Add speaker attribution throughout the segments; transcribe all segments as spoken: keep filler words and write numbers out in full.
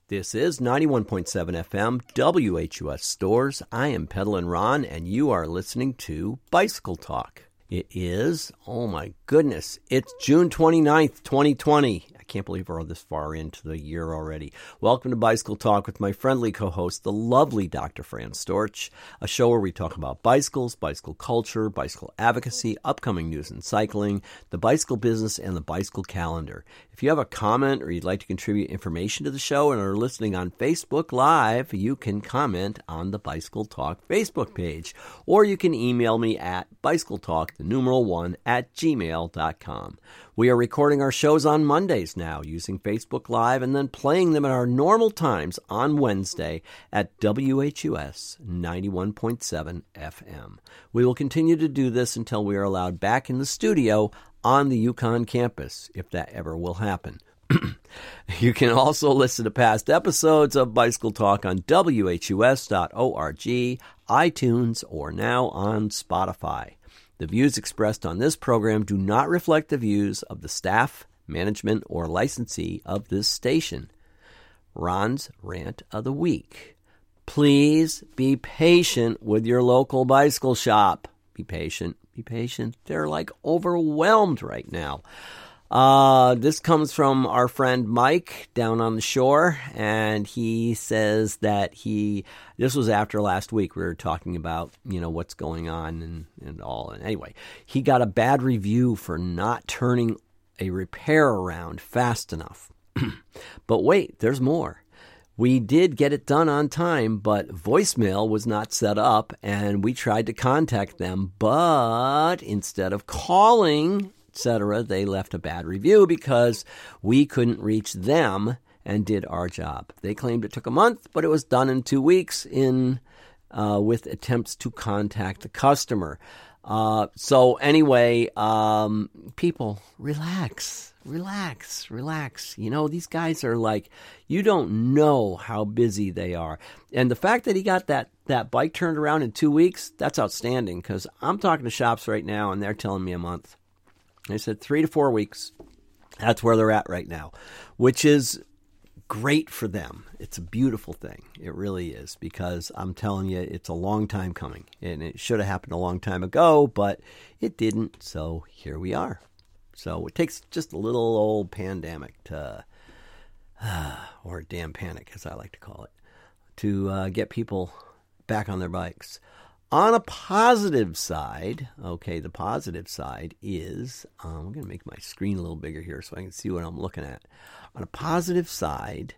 Speaker 1: This is ninety-one point seven F M, W H U S Stores. I am Pedalin' Ron, and you are listening to Bicycle Talk. It is, oh my goodness, it's June twenty-ninth, twenty twenty. I can't believe we're this far into the year already. Welcome to Bicycle Talk with my friendly co-host, the lovely Doctor Fran Storch, a show where we talk about bicycles, bicycle culture, bicycle advocacy, upcoming news in cycling, the bicycle business, and the bicycle calendar. If you have a comment or you'd like to contribute information to the show and are listening on Facebook Live, you can comment on the Bicycle Talk Facebook page, or you can email me at bicycletalk, the numeral one, at gmail dot com. We are recording our shows on Mondays now using Facebook Live and then playing them at our normal times on Wednesday at W H U S ninety-one point seven F M. We will continue to do this until we are allowed back in the studio on the Yukon campus, if that ever will happen. You can also listen to past episodes of Bicycle Talk on W H U S dot org, iTunes, or now on Spotify. The views expressed on this program do not reflect the views of the staff, management, or licensee of this station. Ron's Rant of the Week. Please be patient with your local bicycle shop. Be patient. Be patient. They're like overwhelmed right now. Uh, this comes from our friend Mike down on the shore, and he says that he, this was after last week, we were talking about, you know, what's going on and, and all. And anyway, he got a bad review for not turning a repair around fast enough. But wait, there's more. We did get it done on time, but voicemail was not set up, and we tried to contact them, but instead of calling, et cetera, they left a bad review because we couldn't reach them and did our job. They claimed it took a month, but it was done in two weeks in uh, with attempts to contact the customer. Uh, so anyway, um, people, relax, relax, relax. You know, these guys are like, you don't know how busy they are. And the fact that he got that, that bike turned around in two weeks, that's outstanding, because I'm talking to shops right now and they're telling me a month. I said three to four weeks. That's where they're at right now, which is great for them. It's a beautiful thing. It really is, because I'm telling you, it's a long time coming, and it should have happened a long time ago, but it didn't. So here we are. So it takes just a little old pandemic to, uh, or damn panic, as I like to call it, to uh, get people back on their bikes. On a positive side, okay, the positive side is, um, I'm going to make my screen a little bigger here so I can see what I'm looking at. On a positive side,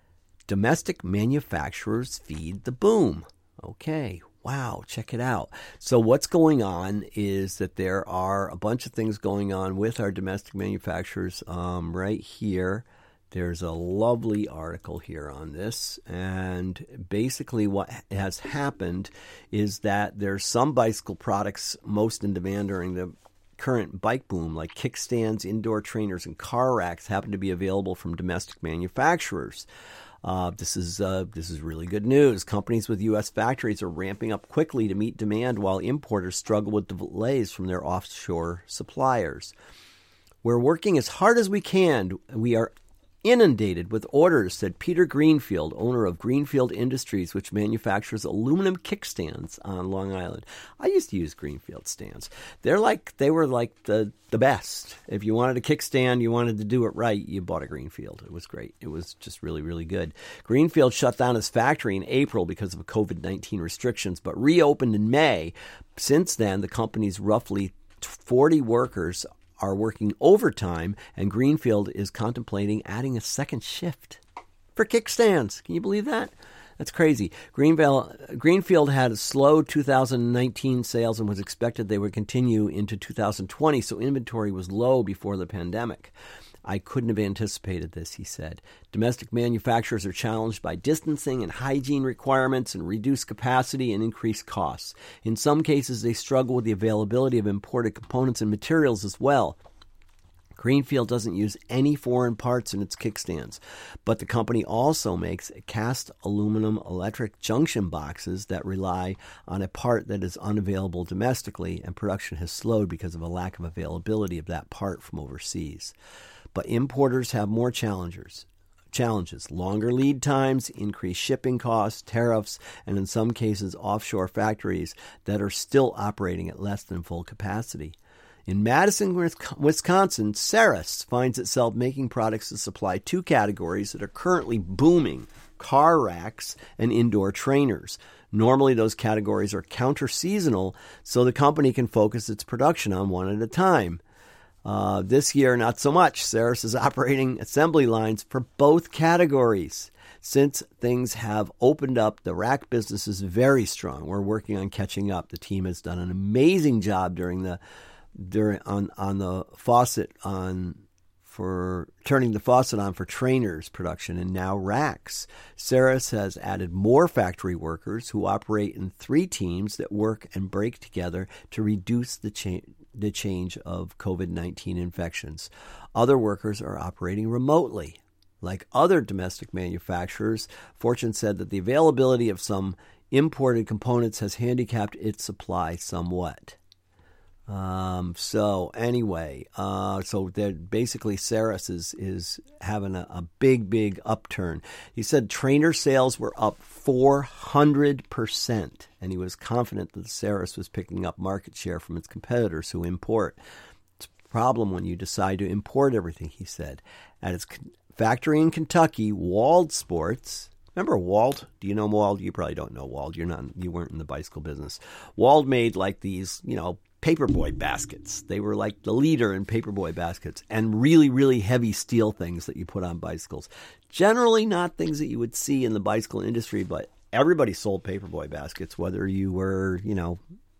Speaker 1: domestic manufacturers feed the boom. Okay, wow, check it out. So what's going on is that there are a bunch of things going on with our domestic manufacturers um, right here. There's a lovely article here on this, and basically what has happened is that there's some bicycle products most in demand during the current bike boom, like kickstands, indoor trainers, and car racks, happen to be available from domestic manufacturers. Uh, this is uh, this is really good news. Companies with U S factories are ramping up quickly to meet demand, while importers struggle with delays from their offshore suppliers. We're working as hard as we can. We are inundated with orders, said Peter Greenfield, owner of Greenfield Industries, which manufactures aluminum kickstands on Long Island. I used to use Greenfield stands. They're like, they were like the, the best. If you wanted a kickstand, you wanted to do it right, you bought a Greenfield. It was great. It was just really, really good. Greenfield shut down its factory in April because of covid nineteen restrictions, but reopened in May. Since then, the company's roughly forty workers are working overtime, and Greenfield is contemplating adding a second shift for kickstands. Can you believe that? That's crazy. Greenville, Greenfield had a slow two thousand nineteen sales and was expected they would continue into two thousand twenty, so inventory was low before the pandemic. I couldn't have anticipated this, he said. Domestic manufacturers are challenged by distancing and hygiene requirements and reduced capacity and increased costs. In some cases, they struggle with the availability of imported components and materials as well. Greenfield doesn't use any foreign parts in its kickstands, but the company also makes cast aluminum electric junction boxes that rely on a part that is unavailable domestically, and production has slowed because of a lack of availability of that part from overseas. But importers have more challenges. challenges: longer lead times, increased shipping costs, tariffs, and in some cases offshore factories that are still operating at less than full capacity. In Madison, Wisconsin, Ceres finds itself making products to supply two categories that are currently booming: car racks and indoor trainers. Normally, those categories are counter-seasonal, so the company can focus its production on one at a time. Uh, this year, not so much. Ceres is operating assembly lines for both categories. Since things have opened up, the rack business is very strong. We're working on catching up. The team has done an amazing job during the during on on the faucet on for turning the faucet on for trainers production and now racks. Ceres has added more factory workers who operate in three teams that work and break together to reduce the cha- the change of COVID nineteen infections. Other workers are operating remotely. Like other domestic manufacturers, Fortune said that the availability of some imported components has handicapped its supply somewhat. Um, so anyway, uh, so they're basically Ceres is, is having a, a big, big upturn. He said trainer sales were up four hundred percent, and he was confident that Ceres was picking up market share from its competitors who import. It's a problem when you decide to import everything, he said. At its factory in Kentucky, Wald Sports, remember Wald? Do you know Wald? You probably don't know Wald. You're not, you weren't in the bicycle business. Wald made like these, you know, paperboy baskets. They were like the leader in paperboy baskets, and really, really heavy steel things that you put on bicycles. Generally not things that you would see in the bicycle industry, but everybody sold paperboy baskets, whether you were, you know,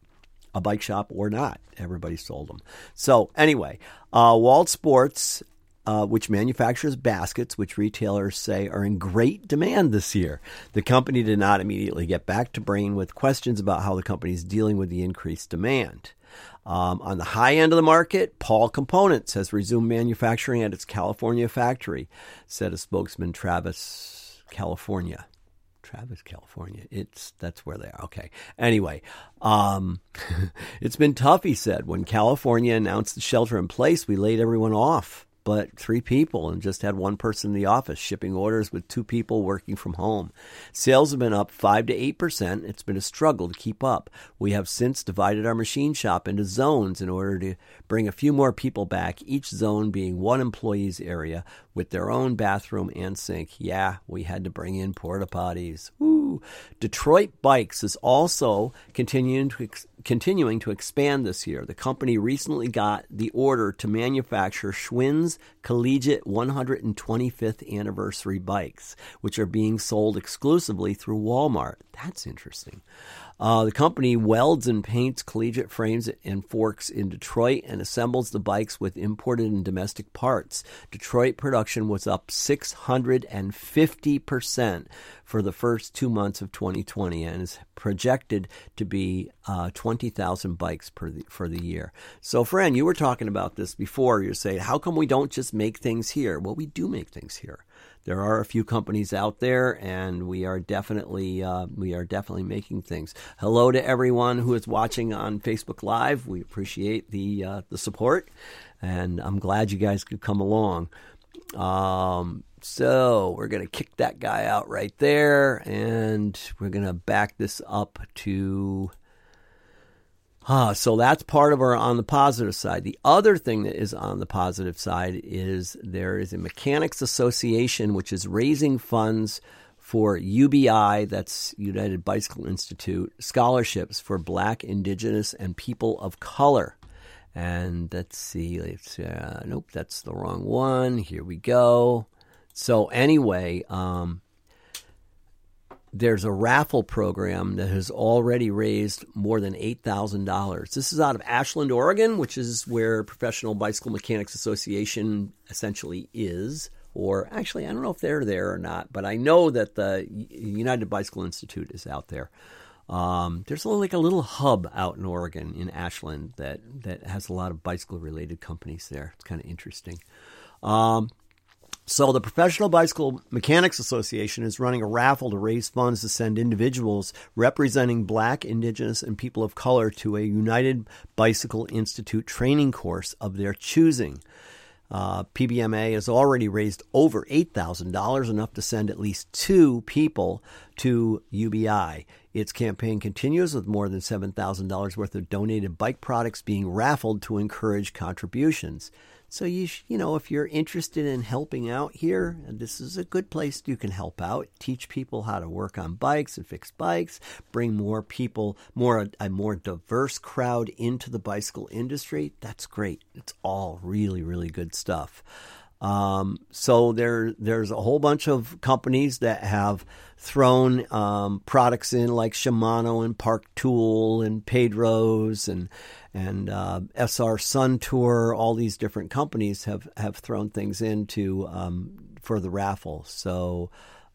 Speaker 1: a bike shop or not. Everybody sold them. So anyway, uh, Wald Sports, Uh, which manufactures baskets, which retailers say are in great demand this year. The company did not immediately get back to Brain with questions about how the company is dealing with the increased demand. Um, on the high end of the market, Paul Components has resumed manufacturing at its California factory, said a spokesman, Travis, California. Travis, California. It's that's where they are. Okay. Anyway, um, it's been tough, he said. When California announced the shelter in place, we laid everyone off. But three people and just had one person in the office shipping orders with two people working from home. Sales have been up five to eight percent. It's been a struggle to keep up. We have since divided our machine shop into zones in order to bring a few more people back, each zone being one employee's area with their own bathroom and sink. Yeah, we had to bring in porta potties. Woo. Detroit Bikes is also continuing to ex- continuing to expand this year. The company recently got the order to manufacture Schwinn's Collegiate one hundred twenty-fifth anniversary bikes, which are being sold exclusively through Walmart. That's interesting. Uh, the company welds and paints collegiate frames and forks in Detroit and assembles the bikes with imported and domestic parts. Detroit production was up six hundred fifty percent for the first two months of twenty twenty and is projected to be uh, twenty thousand bikes per the, for the year. So, friend, you were talking about this before. You're saying, how come we don't just make things here? Well, we do make things here. There are a few companies out there, and we are definitely uh, we are definitely making things. Hello to everyone who is watching on Facebook Live. We appreciate the uh, the support, and I'm glad you guys could come along. Um, so we're going to kick that guy out right there, and we're going to back this up to... Ah, so that's part of our on the positive side. The other thing that is on the positive side is there is a Mechanics Association which is raising funds for U B I, that's United Bicycle Institute, scholarships for Black, Indigenous, and people of color. And let's see, let's, uh, nope, that's the wrong one. Here we go. So anyway, um, there's a raffle program that has already raised more than eight thousand dollars. This is out of Ashland, Oregon, which is where Professional Bicycle Mechanics Association essentially is. Or actually, I don't know if they're there or not, but I know that the United Bicycle Institute is out there. Um, there's like a little hub out in Oregon, in Ashland, that, that has a lot of bicycle-related companies there. It's kind of interesting. Um, So the Professional Bicycle Mechanics Association is running a raffle to raise funds to send individuals representing Black, Indigenous, and people of color to a United Bicycle Institute training course of their choosing. Uh, P B M A has already raised over eight thousand dollars, enough to send at least two people to U B I. Its campaign continues with more than seven thousand dollars worth of donated bike products being raffled to encourage contributions. So, you sh- you know, if you're interested in helping out here, this is a good place you can help out. Teach people how to work on bikes and fix bikes. Bring more people, more a more diverse crowd into the bicycle industry. That's great. It's all really, really good stuff. Um, so there, there's a whole bunch of companies that have thrown um, products in, like Shimano and Park Tool and Pedro's and and uh, S R Sun Tour. All these different companies have, have thrown things into um, for the raffle. So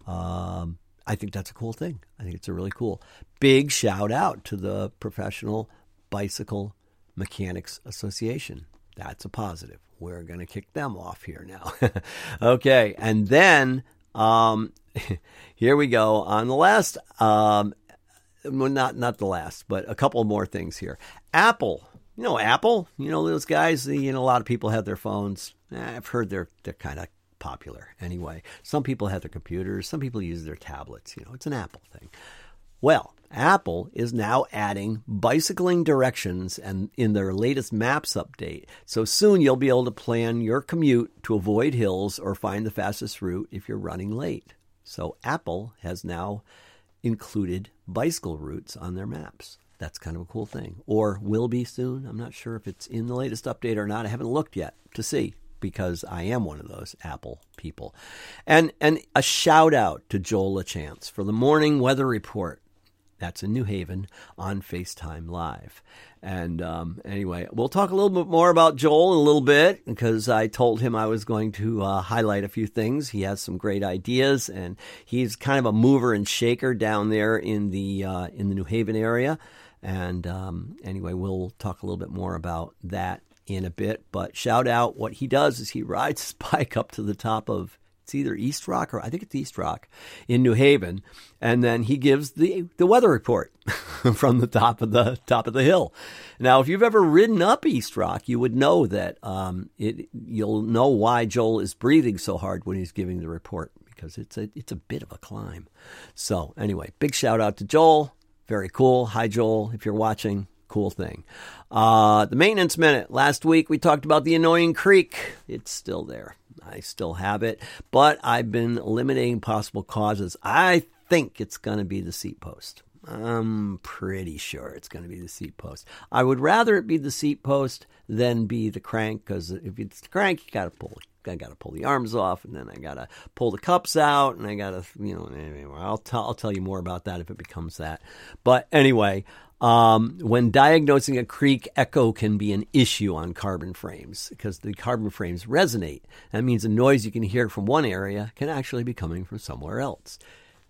Speaker 1: um, I think that's a cool thing. I think it's a really cool. Big shout out to the Professional Bicycle Mechanics Association. That's a positive. We're going to kick them off here now. Okay. And then um, here we go on the last, um, well, not, not the last, but a couple more things here. Apple, you know, Apple, you know, those guys, you know, a lot of people have their phones. Eh, I've heard they're, they're kind of popular anyway. Some people have their computers. Some people use their tablets. You know, it's an Apple thing. Well, Apple is now adding bicycling directions and in their latest Maps update. So soon you'll be able to plan your commute to avoid hills or find the fastest route if you're running late. So Apple has now included bicycle routes on their maps. That's kind of a cool thing. Or will be soon. I'm not sure if it's in the latest update or not. I haven't looked yet to see, because I am one of those Apple people. And and a shout out to Joel LaChance for the morning weather report. That's in New Haven on FaceTime Live. And um, anyway, we'll talk a little bit more about Joel in a little bit, because I told him I was going to uh, highlight a few things. He has some great ideas, and he's kind of a mover and shaker down there in the uh, in the New Haven area. And um, anyway, we'll talk a little bit more about that in a bit. But shout out, what he does is he rides his bike up to the top of, it's either East Rock or I think it's East Rock in New Haven, and then he gives the the weather report from the top of the top of the hill. Now, if you've ever ridden up East Rock, you would know that um, it. You'll know why Joel is breathing so hard when he's giving the report, because it's a it's a bit of a climb. So anyway, big shout out to Joel. Very cool. Hi, Joel, if you're watching. Cool thing. Uh, the maintenance minute. Last week we talked about the annoying creak. It's still there. I still have it, but I've been eliminating possible causes. I think it's going to be the seat post. I'm pretty sure it's going to be the seat post. I would rather it be the seat post than be the crank, because if it's the crank, you got to pull I got to pull the arms off, and then I got to pull the cups out, and I got to, you know, anyway, I'll tell I'll tell you more about that if it becomes that. But anyway, um, when diagnosing a creak, echo can be an issue on carbon frames, because the carbon frames resonate. That means the noise you can hear from one area can actually be coming from somewhere else.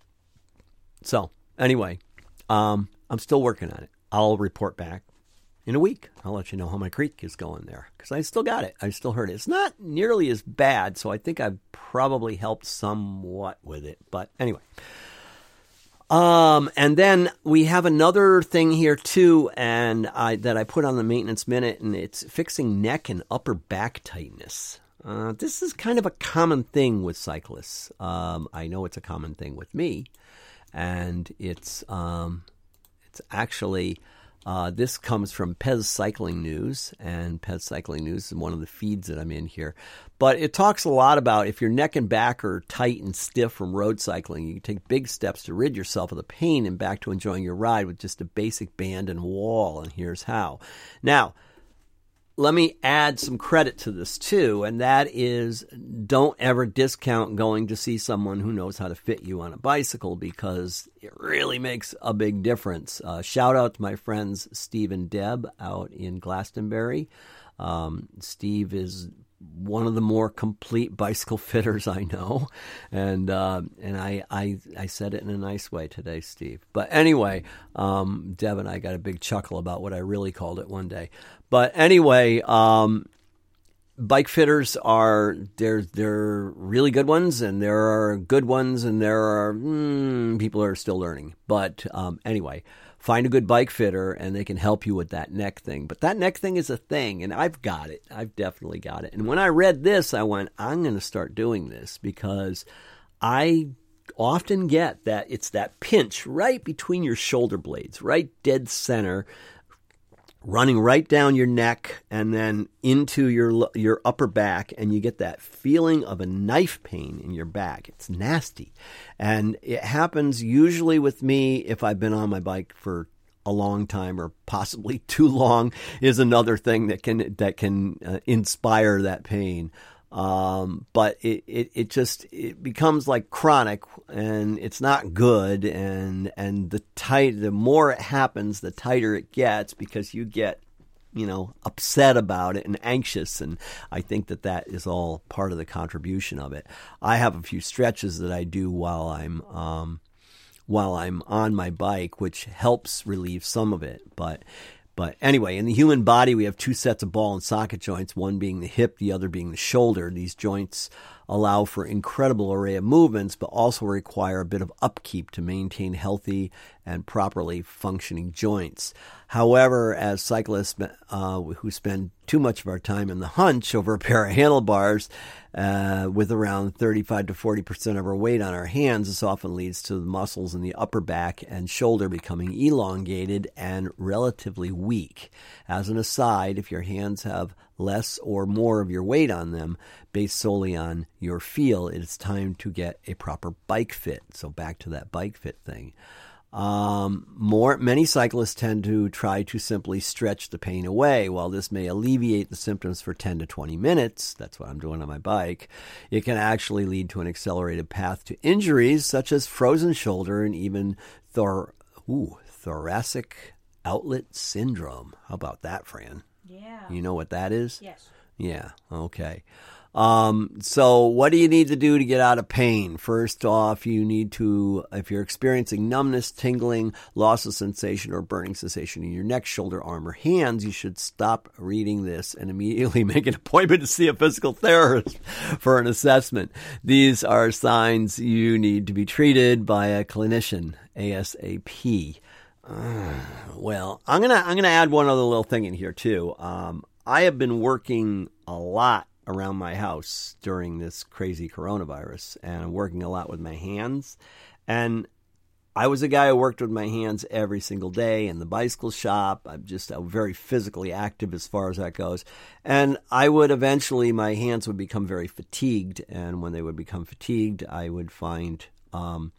Speaker 1: So anyway, um, I'm still working on it. I'll report back in a week. I'll let you know how my creak is going there, because I still got it. I still heard it. It's not nearly as bad, so I think I've probably helped somewhat with it. But anyway. Um, and then we have another thing here too, and I, that I put on the maintenance minute, and it's fixing neck and upper back tightness. Uh, this is kind of a common thing with cyclists. Um, I know it's a common thing with me, and it's, um, it's actually, Uh, this comes from Pez Cycling News, and Pez Cycling News is one of the feeds that I'm in here. But it talks a lot about if your neck and back are tight and stiff from road cycling, you can take big steps to rid yourself of the pain and back to enjoying your ride with just a basic band and wall, and here's how. Now, let me add some credit to this too, and that is, don't ever discount going to see someone who knows how to fit you on a bicycle, because it really makes a big difference. Uh, shout out to my friends Steve and Deb out in Glastonbury. Um, Steve is one of the more complete bicycle fitters I know, and uh, and I, I I said it in a nice way today, Steve. But anyway, um, Deb and I got a big chuckle about what I really called it one day. But anyway, um, bike fitters are there. They're really good ones, and there are good ones, and there are mm, people are still learning. But um, anyway, find a good bike fitter, and they can help you with that neck thing. But that neck thing is a thing, and I've got it. I've definitely got it. And when I read this, I went, I'm going to start doing this because I often get that it's that pinch right between your shoulder blades, right dead center, running right down your neck and then into your your upper back, and you get that feeling of a knife pain in your back. It's nasty. And it happens usually with me if I've been on my bike for a long time, or possibly too long is another thing that can that can uh, inspire that pain. Um, but it, it, it just, it becomes like chronic, and it's not good. And, and the tight, the more it happens, the tighter it gets, because you get, you know, upset about it and anxious. And I think that that is all part of the contribution of it. I have a few stretches that I do while I'm, um, while I'm on my bike, which helps relieve some of it. But But anyway, in the human body, we have two sets of ball and socket joints, one being the hip, the other being the shoulder. These joints allow for incredible array of movements, but also require a bit of upkeep to maintain healthy and properly functioning joints. However, as cyclists uh, who spend too much of our time in the hunch over a pair of handlebars, uh, with around thirty-five to forty percent of our weight on our hands, this often leads to the muscles in the upper back and shoulder becoming elongated and relatively weak. As an aside, if your hands have less or more of your weight on them, based solely on your feel, it's time to get a proper bike fit. So back to that bike fit thing. Um, more, many cyclists tend to try to simply stretch the pain away. While this may alleviate the symptoms for ten to twenty minutes, that's what I'm doing on my bike, it can actually lead to an accelerated path to injuries such as frozen shoulder and even thor- ooh, thoracic outlet syndrome. How about that, Fran?
Speaker 2: Yeah.
Speaker 1: You know what that is?
Speaker 2: Yes.
Speaker 1: Yeah. Okay. Um, so what do you need to do to get out of pain? First off, you need to, if you're experiencing numbness, tingling, loss of sensation, or burning sensation in your neck, shoulder, arm, or hands, you should stop reading this and immediately make an appointment to see a physical therapist for an assessment. These are signs you need to be treated by a clinician ASAP. Uh, well, I'm gonna I'm gonna add one other little thing in here too. Um, I have been working a lot around my house during this crazy coronavirus, and I'm working a lot with my hands. And I was a guy who worked with my hands every single day in the bicycle shop. I'm just I'm very physically active as far as that goes. And I would eventually, my hands would become very fatigued. And when they would become fatigued, I would find, um,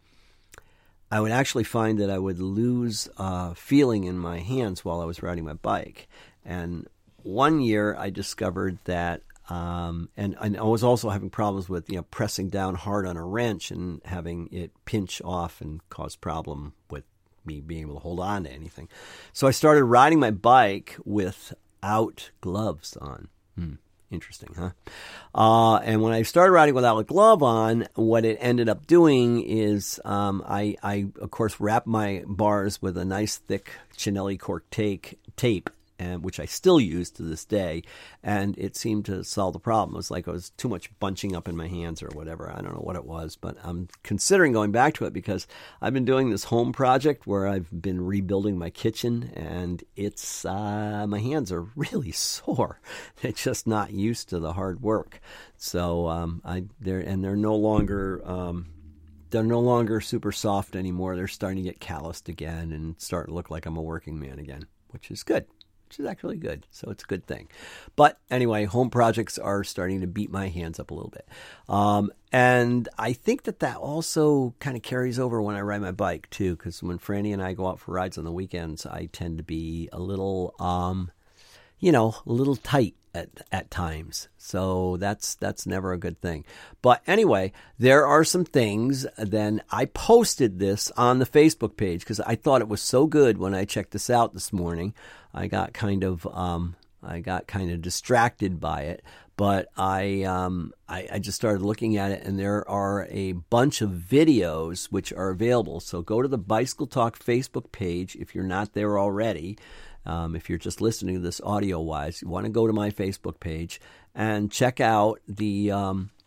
Speaker 1: I would actually find that I would lose uh, feeling in my hands while I was riding my bike. And one year I discovered that Um, and, and I was also having problems with, you know, pressing down hard on a wrench and having it pinch off and cause problem with me being able to hold on to anything. So I started riding my bike without gloves on. Hmm. Interesting, huh? Uh, and when I started riding without a glove on, what it ended up doing is um, I, I, of course, wrapped my bars with a nice thick Chinelli cork tape, tape. And which I still use to this day, and it seemed to solve the problem. It was like it was too much bunching up in my hands or whatever. I don't know what it was, but I'm considering going back to it because I've been doing this home project where I've been rebuilding my kitchen, and it's uh, my hands are really sore. They're just not used to the hard work. So um, I they're and they're no longer. Um, They're no longer super soft anymore. They're starting to get calloused again and start to look like I'm a working man again, which is good. Which is actually good. So it's a good thing. But anyway, home projects are starting to beat my hands up a little bit. Um, and I think that that also kind of carries over when I ride my bike too, because when Franny and I go out for rides on the weekends, I tend to be a little, um, you know, a little tight at, at times. So that's, that's never a good thing. But anyway, there are some things. Then I posted this on the Facebook page because I thought it was so good when I checked this out this morning. I got kind of, um, I got kind of distracted by it, but I, um, I, I just started looking at it, and there are a bunch of videos which are available. So go to the Bicycle Talk Facebook page if you're not there already. Um, if you're just listening to this audio-wise, you want to go to my Facebook page and check out the um,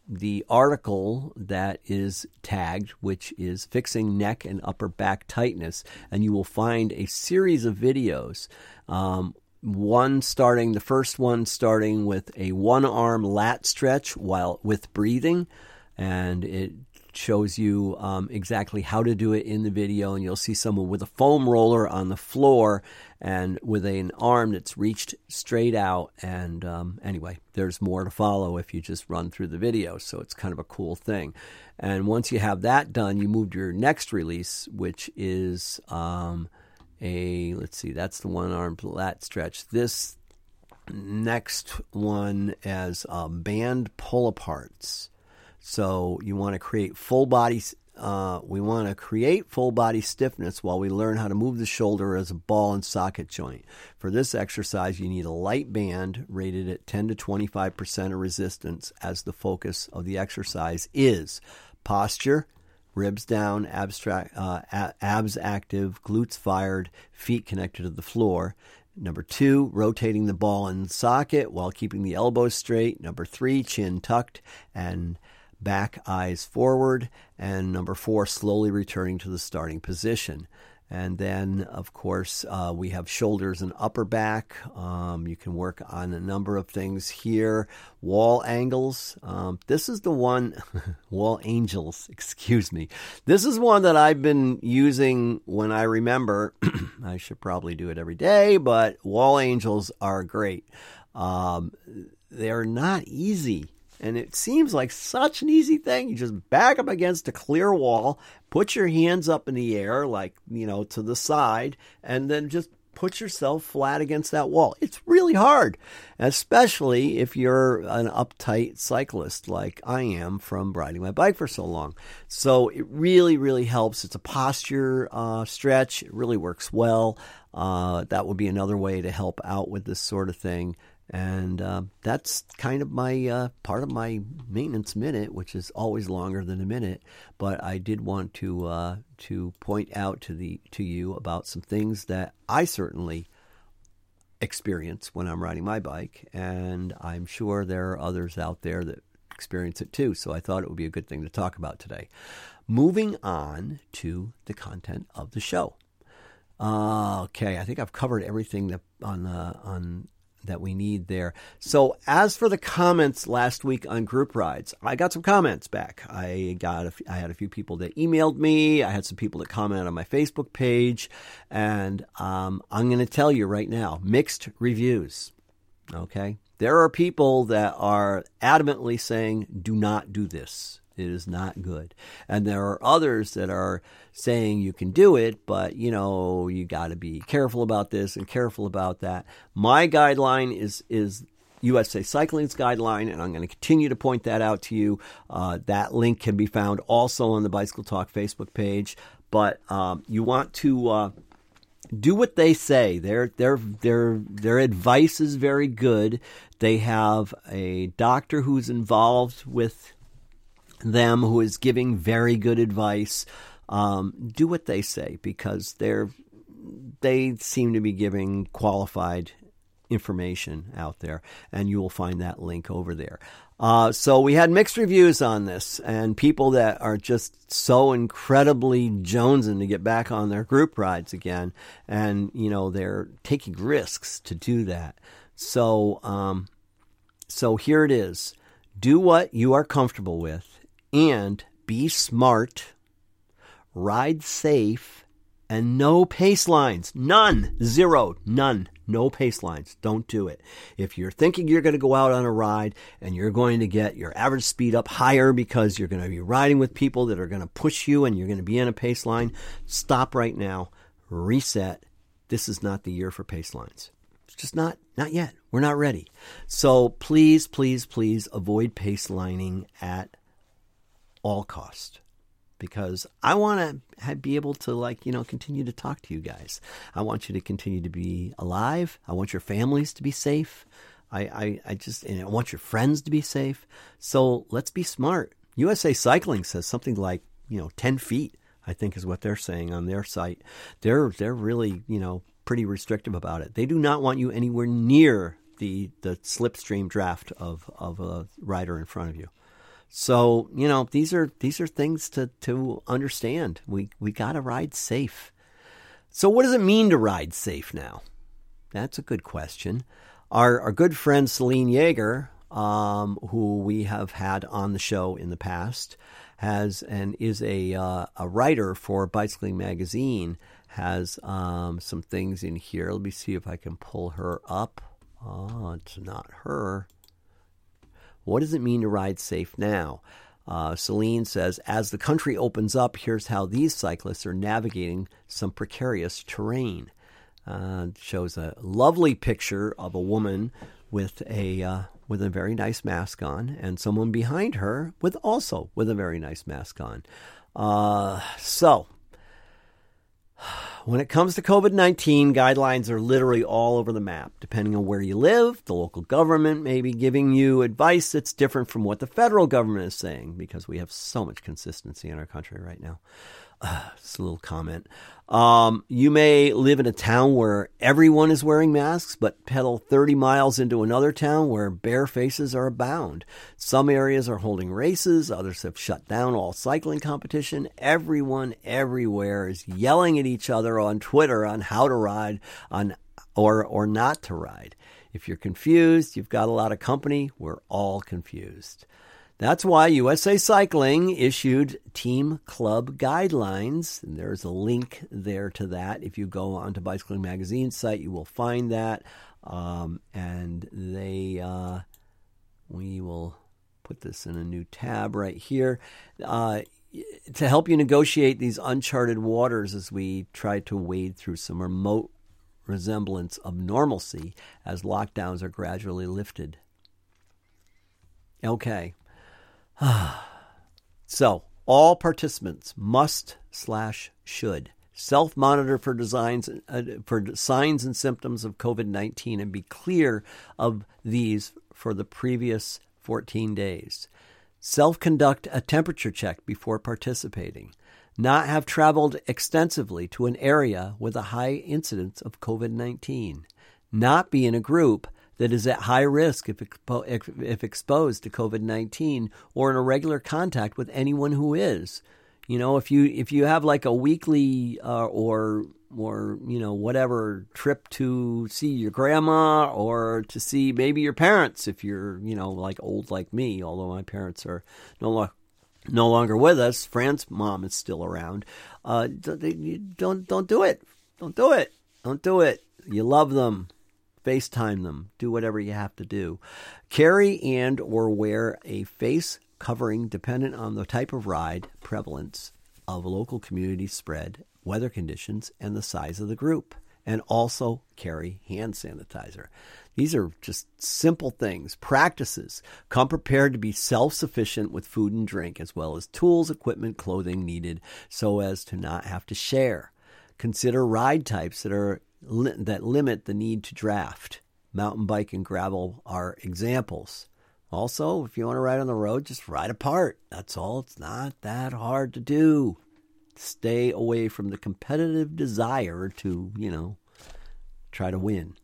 Speaker 1: the article that is tagged, which is Fixing Neck and Upper Back Tightness, and you will find a series of videos. Um, one starting, the first one starting with a one-arm lat stretch while with breathing, and it shows you um, exactly how to do it in the video, and you'll see someone with a foam roller on the floor and with an arm that's reached straight out. And um, anyway, there's more to follow if you just run through the video, so it's kind of a cool thing. And once you have that done, you move to your next release, which is um, a, let's see, that's the one-armed lat stretch. This next one as um, band pull-aparts. So you want to create full body, uh, we want to create full body stiffness while we learn how to move the shoulder as a ball and socket joint. For this exercise, you need a light band rated at ten to twenty-five percent of resistance, as the focus of the exercise is posture, ribs down, abstract, uh, abs active, glutes fired, feet connected to the floor. Number two, rotating the ball and socket while keeping the elbows straight. Number three, chin tucked and back, eyes forward. And number four, slowly returning to the starting position. And then, of course, uh, we have shoulders and upper back. Um, you can work on a number of things here. Wall angles. Um, this is the one, wall angels, excuse me. This is one that I've been using when I remember. I should probably do it every day, but wall angels are great. Um, they're not easy. And it seems like such an easy thing. You just back up against a clear wall, put your hands up in the air, like, you know, to the side, and then just put yourself flat against that wall. It's really hard, especially if you're an uptight cyclist like I am from riding my bike for so long. So it really, really helps. It's a posture uh, stretch. It really works well. Uh, that would be another way to help out with this sort of thing. And uh, that's kind of my uh, part of my maintenance minute, which is always longer than a minute. But I did want to uh, to point out to the to you about some things that I certainly experience when I'm riding my bike, and I'm sure there are others out there that experience it too. So I thought it would be a good thing to talk about today. Moving on to the content of the show. Uh, okay, I think I've covered everything that on uh, on. that we need there. So as for the comments last week on group rides, I got some comments back. I got a, I had a few people that emailed me. I had some people that commented on my Facebook page, and um, I'm going to tell you right now, mixed reviews. Okay, there are people that are adamantly saying, "Do not do this. It is not good." And there are others that are saying you can do it, but, you know, you got to be careful about this and careful about that. My guideline is is U S A Cycling's guideline, and I'm going to continue to point that out to you. Uh, that link can be found also on the Bicycle Talk Facebook page. But um, you want to uh, do what they say. Their their their their advice is very good. They have a doctor who's involved with them who is giving very good advice. Um, do what they say, because they're they seem to be giving qualified information out there, and you will find that link over there. Uh, so we had mixed reviews on this, and people that are just so incredibly jonesing to get back on their group rides again, and you know they're taking risks to do that. So, um, so here it is: do what you are comfortable with, and be smart. Ride safe, and no pace lines. None. Zero. None. No pace lines. Don't do it. If you're thinking you're going to go out on a ride and you're going to get your average speed up higher because you're going to be riding with people that are going to push you and you're going to be in a pace line, stop right now. Reset. This is not the year for pace lines. It's just not. Not yet. We're not ready. So please, please, please avoid pace lining at all cost. Because I want to be able to, like, you know, continue to talk to you guys. I want you to continue to be alive. I want your families to be safe. I, I, I just, and I want your friends to be safe. So let's be smart. U S A Cycling says something like, you know, ten feet, I think is what they're saying on their site. They're, they're really, you know, pretty restrictive about it. They do not want you anywhere near the, the slipstream draft of, of a rider in front of you. So, you know, these are these are things to, to understand. We we got to ride safe. So what does it mean to ride safe now? That's a good question. Our our good friend Celine Yeager, um, who we have had on the show in the past, has and is a uh, a writer for Bicycling Magazine, has um, some things in here. Let me see if I can pull her up. Oh, it's not her. What does it mean to ride safe now? Uh, Celine says, as the country opens up, here's how these cyclists are navigating some precarious terrain. Uh, shows a lovely picture of a woman with a uh, with a very nice mask on, and someone behind her with also with a very nice mask on. Uh, so, when it comes to COVID nineteen, guidelines are literally all over the map. Depending on where you live, the local government may be giving you advice that's different from what the federal government is saying, because we have so much consistency in our country right now. Uh, just a little comment. Um, you may live in a town where everyone is wearing masks, but pedal thirty miles into another town where bare faces are abound. Some areas are holding races. Others have shut down all cycling competition. Everyone everywhere is yelling at each other on Twitter on how to ride on or or not to ride. If you're confused, you've got a lot of company. We're all confused. That's why U S A Cycling issued Team Club guidelines, and there's a link there to that. If you go onto Bicycling Magazine's site, you will find that, um, and they uh, we will put this in a new tab right here uh, to help you negotiate these uncharted waters as we try to wade through some remote resemblance of normalcy as lockdowns are gradually lifted. Okay. So, all participants must slash should self-monitor for designs uh, for signs and symptoms of COVID nineteen and be clear of these for the previous fourteen days. Self-conduct a temperature check before participating. Not have traveled extensively to an area with a high incidence of COVID nineteen. Not be in a group that is at high risk if, expo- if exposed to COVID nineteen or in a regular contact with anyone who is. You know, if you if you have like a weekly uh, or or you know whatever trip to see your grandma or to see maybe your parents, if you're you know like old like me, although my parents are no longer no longer with us. Fran's mom is still around. Uh, don't don't don't do it. Don't do it. Don't do it. You love them. FaceTime them. Do whatever you have to do. Carry and or wear a face covering dependent on the type of ride, prevalence of local community spread, weather conditions, and the size of the group. And also carry hand sanitizer. These are just simple things, practices. Come prepared to be self-sufficient with food and drink, as well as tools, equipment, clothing needed so as to not have to share. Consider ride types that are that limit the need to draft. Mountain bike and gravel are examples. Also, if you want to ride on the road, just ride apart. That's all. It's not that hard to do. Stay away from the competitive desire to, you know, try to win.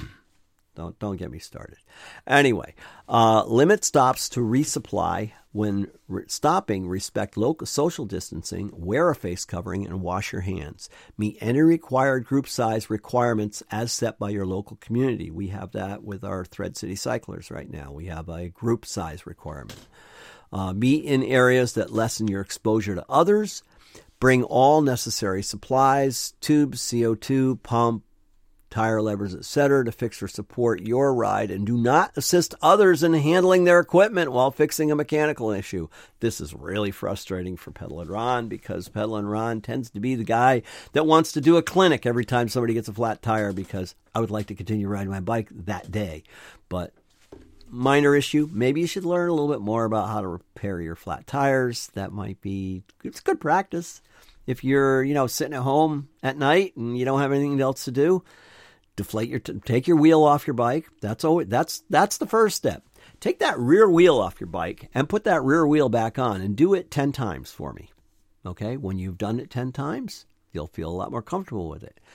Speaker 1: Don't don't get me started. Anyway, uh, limit stops to resupply. When re- stopping, respect local social distancing, wear a face covering, and wash your hands. Meet any required group size requirements as set by your local community. We have that with our Thread City cyclers right now. We have a group size requirement. Uh, meet in areas that lessen your exposure to others. Bring all necessary supplies, tubes, C O two, pump, tire levers, et cetera to fix or support your ride, and do not assist others in handling their equipment while fixing a mechanical issue. This is really frustrating for Pedalin' Ron because Pedalin' Ron tends to be the guy that wants to do a clinic every time somebody gets a flat tire because I would like to continue riding my bike that day. But minor issue, maybe you should learn a little bit more about how to repair your flat tires. That might be, it's good practice. If you're, you know, sitting at home at night and you don't have anything else to do, deflate your, t- take your wheel off your bike. That's always, that's, that's the first step. Take that rear wheel off your bike and put that rear wheel back on and do it ten times for me. Okay. When you've done it ten times, you'll feel a lot more comfortable with it.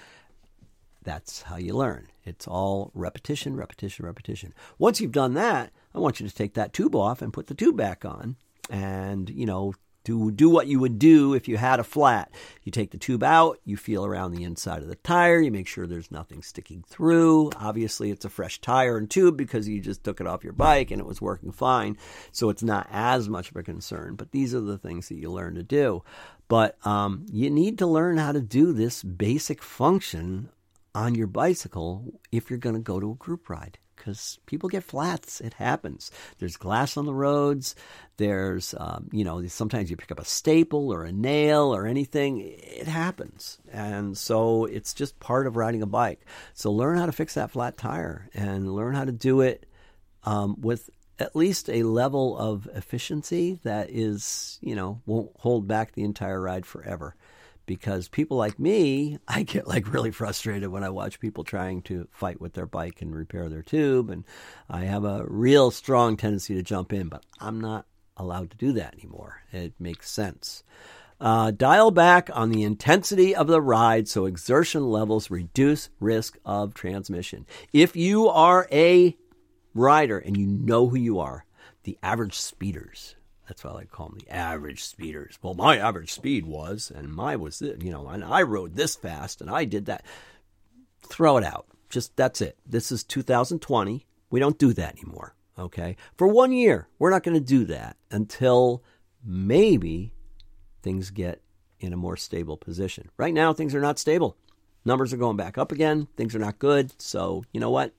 Speaker 1: That's how you learn. It's all repetition, repetition, repetition. Once you've done that, I want you to take that tube off and put the tube back on and, you know, do do what you would do if you had a flat. You take the tube out, you feel around the inside of the tire, you make sure there's nothing sticking through. Obviously, it's a fresh tire and tube because you just took it off your bike and it was working fine, so it's not as much of a concern. But these are the things that you learn to do. But um, you need to learn how to do this basic function on your bicycle if you're going to go to a group ride. Because people get flats. It happens. There's glass on the roads. There's, um, you know, sometimes you pick up a staple or a nail or anything. It happens. And so it's just part of riding a bike. So learn how to fix that flat tire and learn how to do it um, with at least a level of efficiency that is, you know, won't hold back the entire ride forever. Because people like me, I get like really frustrated when I watch people trying to fight with their bike and repair their tube. And I have a real strong tendency to jump in, but I'm not allowed to do that anymore. It makes sense. Uh, dial back on the intensity of the ride so exertion levels reduce risk of transmission. If you are a rider and you know who you are, the average speeders, that's what I like to call them, the average speeders. Well, my average speed was, and my was, you know, and I rode this fast, and I did that. Throw it out. Just, that's it. This is two thousand twenty. We don't do that anymore, okay? For one year, we're not going to do that until maybe things get in a more stable position. Right now, things are not stable. Numbers are going back up again. Things are not good. So, you know what?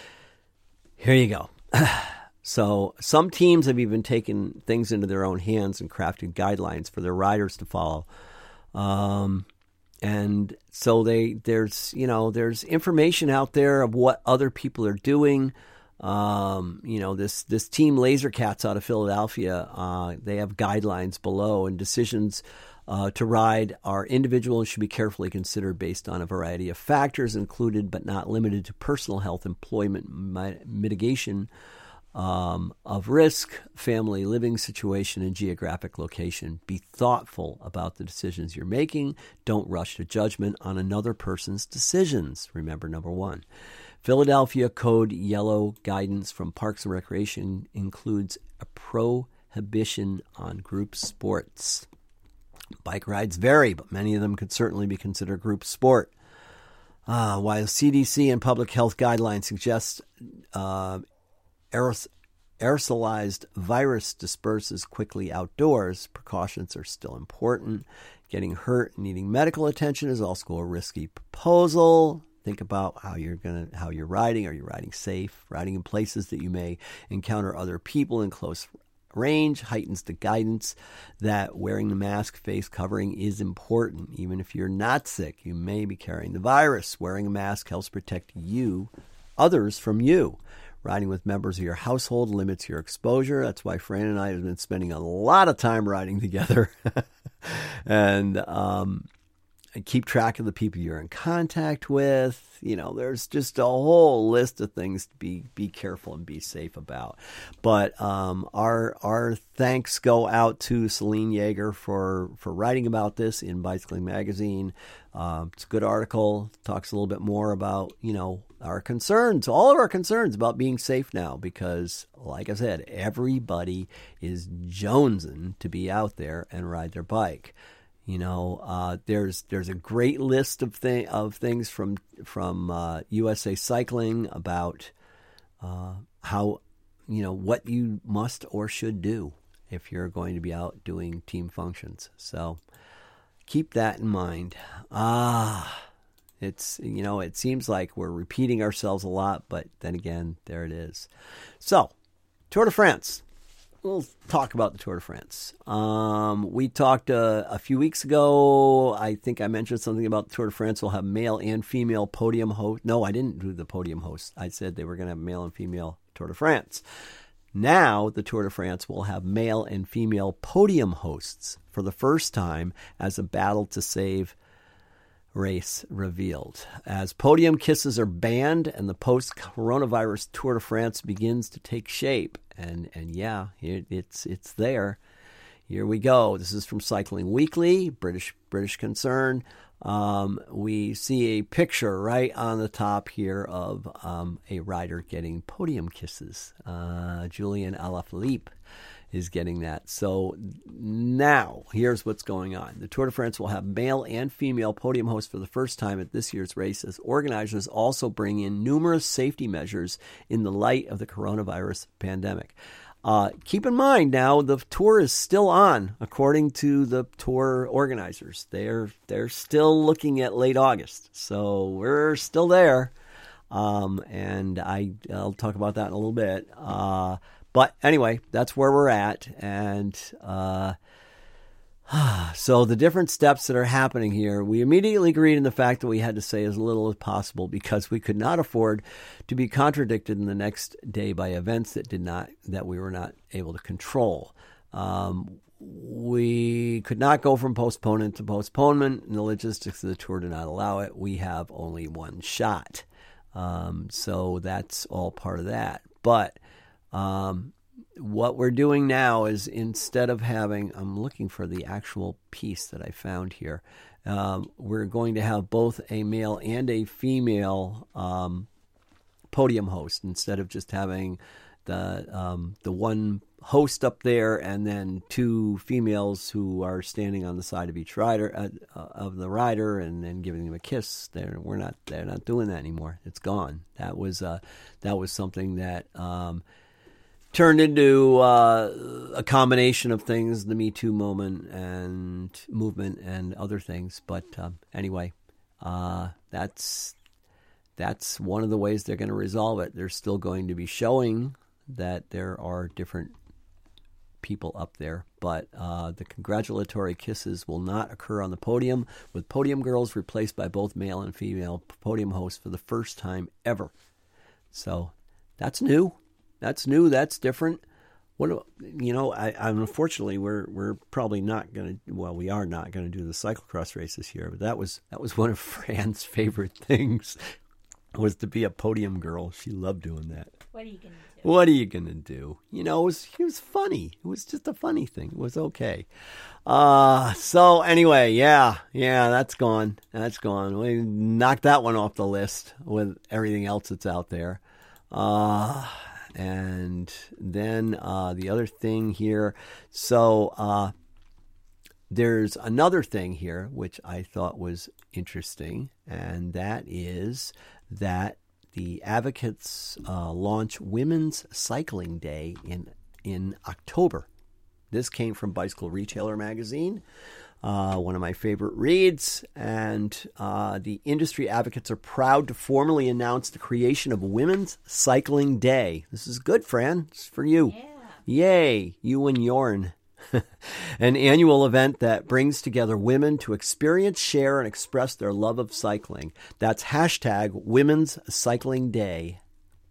Speaker 1: Here you go. So some teams have even taken things into their own hands and crafted guidelines for their riders to follow. Um, and so they there's, you know, there's information out there of what other people are doing. Um, you know, this, this team Laser Cats out of Philadelphia, uh, they have guidelines below, and decisions uh, to ride are individual and should be carefully considered based on a variety of factors, included but not limited to personal health, employment, mi- mitigation, Um, of risk, family living situation, and geographic location. Be thoughtful about the decisions you're making. Don't rush to judgment on another person's decisions. Remember, number one. Philadelphia Code Yellow guidance from Parks and Recreation includes a prohibition on group sports. Bike rides vary, but many of them could certainly be considered group sport. Uh, while C D C and public health guidelines suggest uh, aerosolized virus disperses quickly outdoors, precautions are still important. Getting hurt and needing medical attention is also a risky proposal. Think about how you're gonna how you're riding. Are you riding safe? Riding in places that you may encounter other people in close range heightens the guidance that wearing the mask, face covering is important. Even if you're not sick, you may be carrying the virus. Wearing a mask helps protect you, others from you. Riding with members of your household limits your exposure. That's why Fran and I have been spending a lot of time riding together. and um, keep track of the people you're in contact with. You know, there's just a whole list of things to be be careful and be safe about. But um, our our thanks go out to Celine Yeager for, for writing about this in Bicycling Magazine. Uh, it's a good article. Talks a little bit more about, you know, our concerns, all of our concerns about being safe now, because, like I said, everybody is jonesing to be out there and ride their bike. You know, uh, there's there's a great list of thing of things from from uh, U S A Cycling about uh, how, you know, what you must or should do if you're going to be out doing team functions. So keep that in mind. Ah. It's, you know, it seems like we're repeating ourselves a lot, but then again, there it is. So, Tour de France. We'll talk about the Tour de France. Um, we talked uh, a few weeks ago. I think I mentioned something about the Tour de France. We'll have male and female podium host. No, I didn't do the podium host. I said they were going to have male and female Tour de France. Now, the Tour de France will have male and female podium hosts for the first time as a battle to save race revealed. As podium kisses are banned and the post-coronavirus Tour de France begins to take shape. And and yeah, it, it's it's there. Here we go. This is from Cycling Weekly, British British concern. Um, we see a picture right on the top here of um, a rider getting podium kisses. Uh, Julian Alaphilippe is getting that. So now, here's what's going on. The Tour de France will have male and female podium hosts for the first time at this year's race, as organizers also bring in numerous safety measures in the light of the coronavirus pandemic. Uh, keep in mind now, the tour is still on, according to the tour organizers. They're they're still looking at late August, so we're still there. Um, and I, I'll talk about that in a little bit. Uh, but anyway, that's where we're at. And uh, so the different steps that are happening here, we immediately agreed in the fact that we had to say as little as possible because we could not afford to be contradicted in the next day by events that did not that we were not able to control. Um, we could not go from postponement to postponement, and the logistics of the tour did not allow it. We have only one shot. Um, so that's all part of that. But um, what we're doing now is, instead of having, I'm looking for the actual piece that I found here, um, we're going to have both a male and a female um, podium host, instead of just having the um, the one host up there and then two females who are standing on the side of each rider uh, of the rider and then giving them a kiss. They're we're not they're not doing that anymore. It's gone. That was uh, that was something that um, turned into uh, a combination of things, the Me Too moment and movement and other things. But um, anyway, uh, that's that's one of the ways they're going to resolve it. They're still going to be showing that there are different people up there, but uh, the congratulatory kisses will not occur on the podium, with podium girls replaced by both male and female podium hosts for the first time ever. So that's new. That's new. That's different. What you know, I, I unfortunately we're we're probably not going to. Well, we are not going to do the cyclocross race this year. But that was that was one of Fran's favorite things, was to be a podium girl. She loved doing that.
Speaker 2: What are you going to do?
Speaker 1: What are you going to do? You know, it was, it was funny. It was just a funny thing. It was okay. Uh, so anyway, yeah, yeah, that's gone. That's gone. We knocked that one off the list with everything else that's out there. Uh, and then uh, the other thing here. So uh, there's another thing here which I thought was interesting, and that is that the Advocates uh, launch Women's Cycling Day in in October. This came from Bicycle Retailer magazine, uh, one of my favorite reads. And uh, the industry advocates are proud to formally announce the creation of Women's Cycling Day. This is good, Fran. It's for you.
Speaker 2: Yeah.
Speaker 1: Yay, you and Yorn. An annual event that brings together women to experience, share, and express their love of cycling. That's hashtag Women's Cycling Day.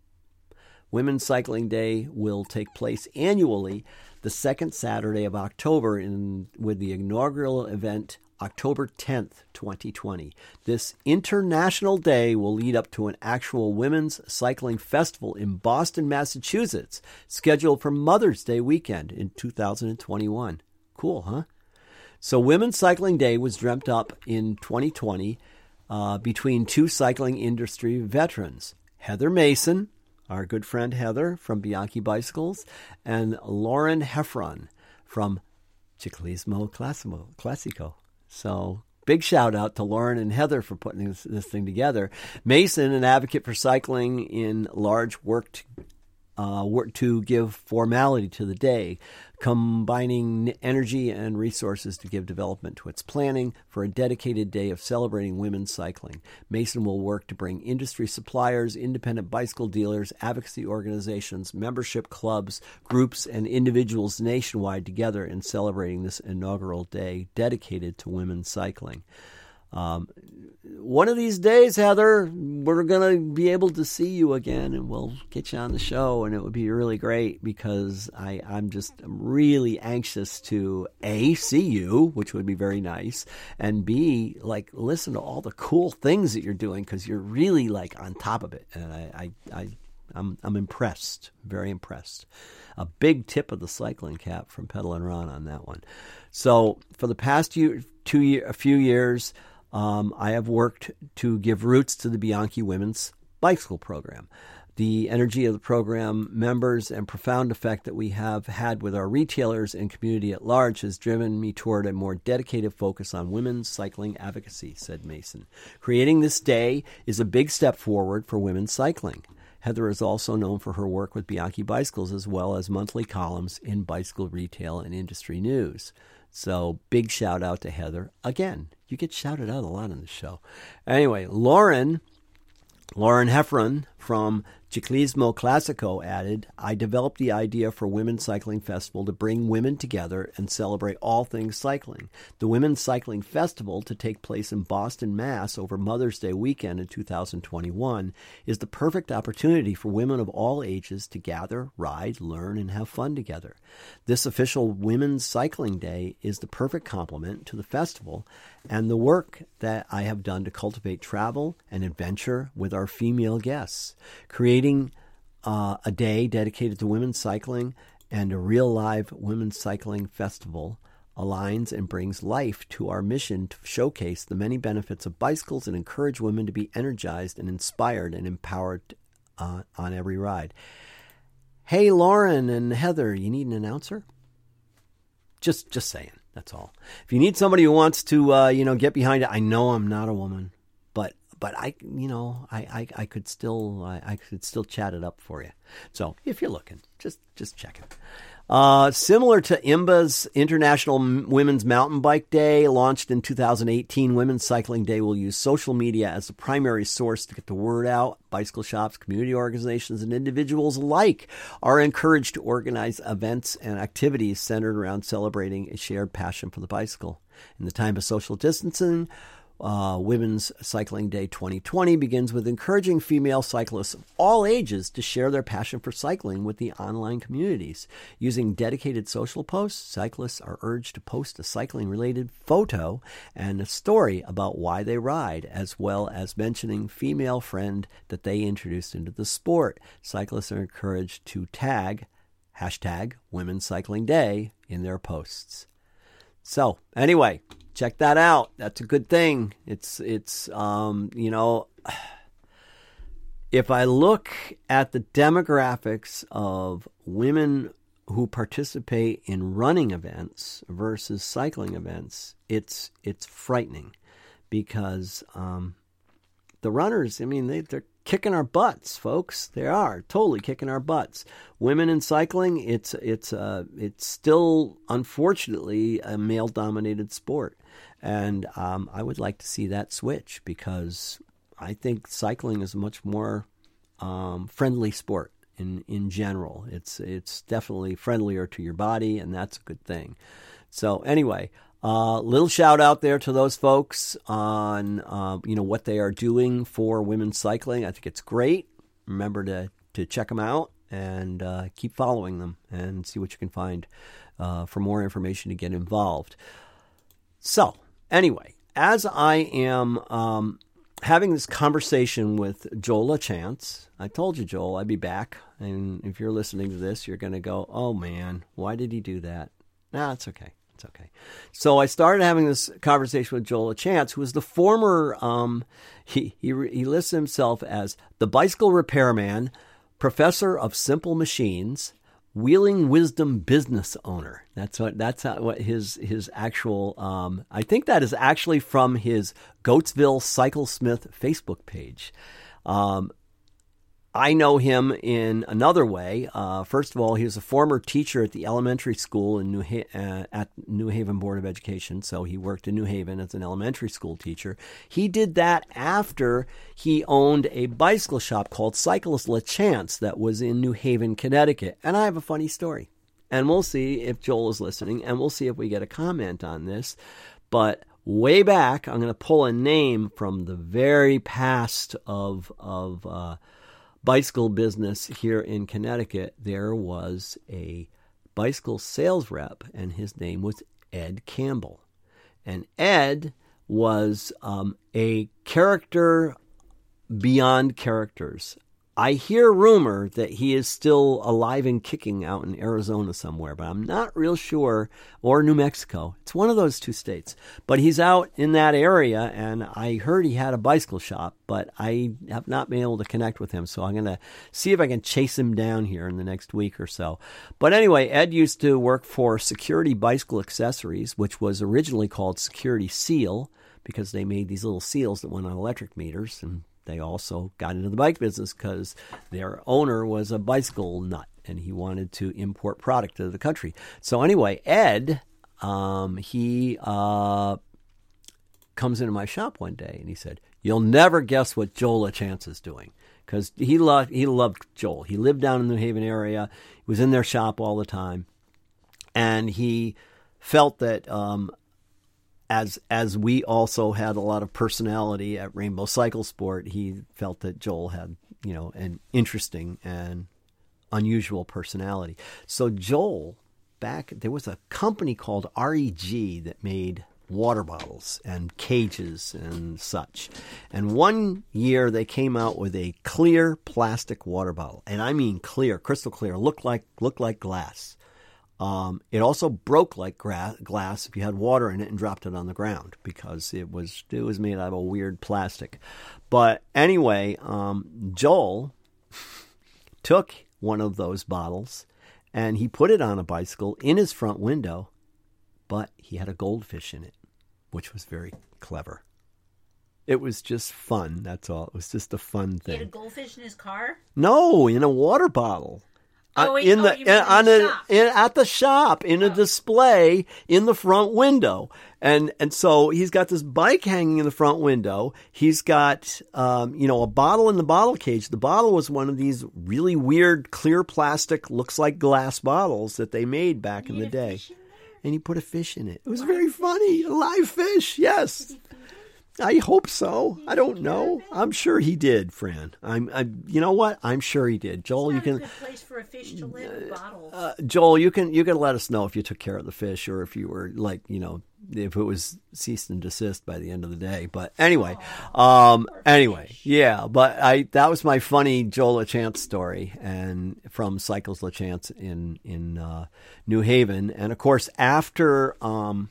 Speaker 1: Women's Cycling Day will take place annually the second Saturday of October, in with the inaugural event October tenth, twenty twenty. This international day will lead up to an actual women's cycling festival in Boston, Massachusetts, scheduled for Mother's Day weekend in two thousand twenty-one. Cool, huh? So Women's Cycling Day was dreamt up in twenty twenty uh, between two cycling industry veterans, Heather Mason, our good friend Heather from Bianchi Bicycles, and Lauren Heffron from Ciclismo Classico. So big shout out to Lauren and Heather for putting this, this thing together. Mason, an advocate for cycling in large, worked uh, work to give formality to the day, combining energy and resources to give development to its planning for a dedicated day of celebrating women's cycling. Mason will work to bring industry suppliers, independent bicycle dealers, advocacy organizations, membership clubs, groups, and individuals nationwide together in celebrating this inaugural day dedicated to women's cycling. Um, one of these days, Heather, we're going to be able to see you again, and we'll get you on the show, and it would be really great, because I, I'm just I'm really anxious to, A, see you, which would be very nice, and B, like, listen to all the cool things that you're doing, because you're really, like, on top of it, and I, I, I I'm, I'm impressed, very impressed. A big tip of the cycling cap from Pedal and Ron on that one. So for the past year, two year, a few years, Um, I have worked to give roots to the Bianchi Women's Bicycle Program. the energy of the program members and profound effect that we have had with our retailers and community at large has driven me toward a more dedicated focus on women's cycling advocacy, said Mason. Creating this day is a big step forward for women's cycling. Heather is also known for her work with Bianchi Bicycles as well as monthly columns in Bicycle Retail and Industry News. So big shout out to Heather. Again, you get shouted out a lot on the show. Anyway, Lauren... Lauren Heffron from Ciclismo Classico added, I developed the idea for Women's Cycling Festival to bring women together and celebrate all things cycling. The Women's Cycling Festival, to take place in Boston, Mass. Over Mother's Day weekend in two thousand twenty-one, is the perfect opportunity for women of all ages to gather, ride, learn, and have fun together. This official Women's Cycling Day is the perfect complement to the festival and the work that I have done to cultivate travel and adventure with our female guests. Creating uh, a day dedicated to women's cycling and a real live women's cycling festival aligns and brings life to our mission to showcase the many benefits of bicycles and encourage women to be energized and inspired and empowered uh, on every ride. Hey, Lauren and Heather, you need an announcer? Just just saying, that's all. If you need somebody who wants to, uh, you know, get behind it, I know I'm not a woman, but but I, you know, I, I, I could still I, I could still chat it up for you. So if you're looking, just just check it. Uh, similar to I M B A's International Women's Mountain Bike Day, launched in two thousand eighteen, Women's Cycling Day will use social media as the primary source to get the word out. Bicycle shops, community organizations, and individuals alike are encouraged to organize events and activities centered around celebrating a shared passion for the bicycle. In the time of social distancing, Uh, Women's Cycling Day twenty twenty begins with encouraging female cyclists of all ages to share their passion for cycling with the online communities. Using dedicated social posts, cyclists are urged to post a cycling-related photo and a story about why they ride, as well as mentioning female friend that they introduced into the sport. Cyclists are encouraged to tag hashtag Women's Cycling Day in their posts. So, anyway, check that out. That's a good thing. It's, it's um, you know, if I look at the demographics of women who participate in running events versus cycling events, it's it's frightening because um, the runners, I mean, they, they're kicking our butts, folks. They are totally kicking our butts. Women in cycling, it's it's uh, it's still, unfortunately, a male-dominated sport. And um, I would like to see that switch because I think cycling is a much more um, friendly sport in, in general. It's it's definitely friendlier to your body, and that's a good thing. So anyway, uh, little shout out there to those folks on uh, you know what they are doing for women's cycling. I think it's great. Remember to to check them out and uh, keep following them and see what you can find uh, for more information to get involved. So anyway, as I am um, having this conversation with Joel LaChance, I told you, Joel, I'd be back. And if you're listening to this, you're going to go, oh, man, why did he do that? Nah, it's okay. It's okay. So I started having this conversation with Joel LaChance, who is the former, um, he, he, he lists himself as the bicycle repairman, professor of simple machines, Wheeling Wisdom business owner. That's what that's what his his actual. Um, I think that is actually from his Goatsville Cyclesmith Facebook page. Um, I know him in another way. Uh, first of all, he was a former teacher at the elementary school in New ha- uh, at New Haven Board of Education. So he worked in New Haven as an elementary school teacher. He did that after he owned a bicycle shop called Cyclist LaChance that was in New Haven, Connecticut. And I have a funny story. And we'll see if Joel is listening, and we'll see if we get a comment on this. But way back, I'm going to pull a name from the very past of of. Uh, bicycle business here in Connecticut. There was a bicycle sales rep, and his name was Ed Campbell. And Ed was um, a character beyond characters. I hear rumor that he is still alive and kicking out in Arizona somewhere, but I'm not real sure, or New Mexico. It's one of those two states. But he's out in that area, and I heard he had a bicycle shop, but I have not been able to connect with him, so I'm going to see if I can chase him down here in the next week or so. But anyway, Ed used to work for Security Bicycle Accessories, which was originally called Security Seal, because they made these little seals that went on electric meters, and they also got into the bike business because their owner was a bicycle nut and he wanted to import product to the country. So anyway, Ed, um, he uh, comes into my shop one day and he said, "You'll never guess what Joel LaChance is doing." Because he loved, he loved Joel. He lived down in the New Haven area. He was in their shop all the time. And he felt that um, As as we also had a lot of personality at Rainbow Cycle Sport, he felt that Joel had, you know, an interesting and unusual personality. So Joel, back, there was a company called R E G that made water bottles and cages and such. And one year they came out with a clear plastic water bottle. And I mean clear, crystal clear, looked like looked like glass. Um, it also broke like gra- glass if you had water in it and dropped it on the ground because it was it was made out of a weird plastic. But anyway, um, Joel took one of those bottles and he put it on a bicycle in his front window, but he had a goldfish in it, which was very clever. It was just fun, that's all. It was just a fun thing.
Speaker 2: He had a goldfish in his car?
Speaker 1: No, in a water bottle.
Speaker 2: Oh, wait,
Speaker 1: in
Speaker 2: oh,
Speaker 1: the
Speaker 2: you mean
Speaker 1: on
Speaker 2: in the
Speaker 1: a,
Speaker 2: shop.
Speaker 1: in, at the shop in a
Speaker 2: Oh.
Speaker 1: display in the front window, and and so he's got this bike hanging in the front window. He's got um, you know a bottle in the bottle cage. The bottle was one of these really weird clear plastic, looks like glass bottles that they made back
Speaker 2: You
Speaker 1: in the
Speaker 2: had a
Speaker 1: day.
Speaker 2: fish in there?
Speaker 1: And he put a fish in it. It was
Speaker 2: Live
Speaker 1: very funny. A live fish, yes.
Speaker 2: Did he feed it?
Speaker 1: I hope so. I don't
Speaker 2: take
Speaker 1: know.
Speaker 2: care of it?
Speaker 1: I'm sure he did, Fran. I'm. I. You know what? I'm sure he did. Joel, you
Speaker 2: It's not
Speaker 1: can.
Speaker 2: a good place for a fish to live, a bottle.
Speaker 1: Uh, Joel, you can you can let us know if you took care of the fish or if you were like you know if it was cease and desist by the end of the day. But anyway, um, anyway, yeah. But I that was my funny Joel LaChance story, and from Cycles LaChance in in uh, New Haven, and of course after. Um,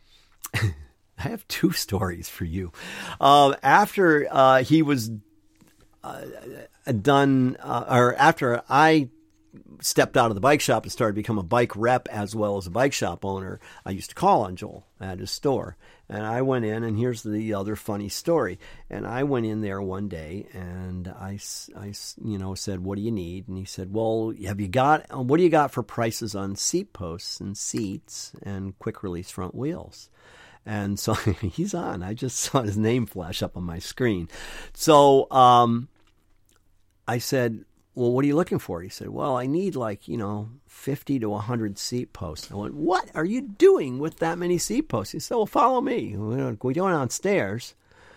Speaker 1: I have two stories for you. Uh, after uh, he was uh, done, uh, or after I stepped out of the bike shop and started to become a bike rep as well as a bike shop owner, I used to call on Joel at his store. And I went in, and here's the other funny story. And I went in there one day, and I, I you know, said, "What do you need?" And he said, "Well, have you got, what do you got for prices on seat posts and seats and quick release front wheels?" And so he's on. I just saw his name flash up on my screen. So um, I said, "Well, what are you looking for?" He said, "Well, I need like, you know, fifty to one hundred seat posts." I went, "What are you doing with that many seat posts?" He said, "Well, follow me. We're going downstairs."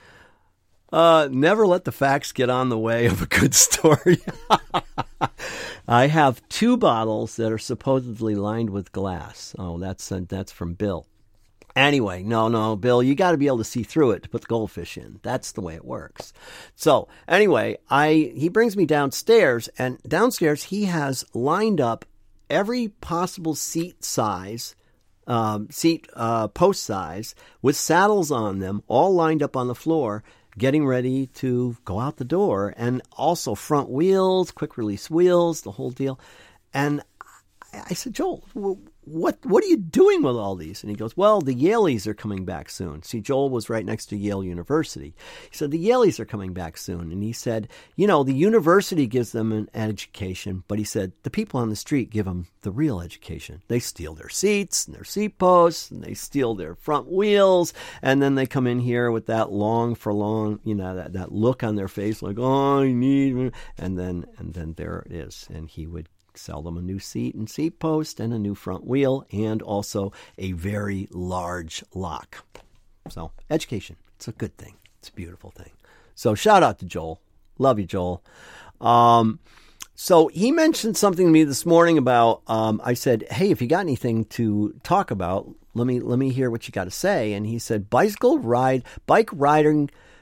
Speaker 1: Uh, never let the facts get on the way of a good story. I have two bottles that are supposedly lined with glass. Oh, that's uh, that's from Bill. Anyway, no, no, Bill, you got to be able to see through it to put the goldfish in. That's the way it works. So anyway, I he brings me downstairs, and downstairs he has lined up every possible seat size, um, seat uh, post size with saddles on them, all lined up on the floor, getting ready to go out the door, and also front wheels, quick release wheels, the whole deal. And I said, "Joel, what what are you doing with all these?" And he goes, "Well, the Yaleys are coming back soon." See, Joel was right next to Yale University. He said, "The Yaleys are coming back soon." And he said, "You know, the university gives them an education, but he said, the people on the street give them the real education. They steal their seats and their seat posts, and they steal their front wheels, and then they come in here with that long for long, you know, that, that look on their face like, oh, I need, and then and then there it is." And he would sell them a new seat and seat post and a new front wheel and also a very large lock. So education, it's a good thing. It's a beautiful thing. So shout out to Joel. Love you, Joel. Um, so he mentioned something to me this morning about, um, I said, "Hey, if you got anything to talk about, let me, let me hear what you got to say." And he said, bicycle ride, bike riding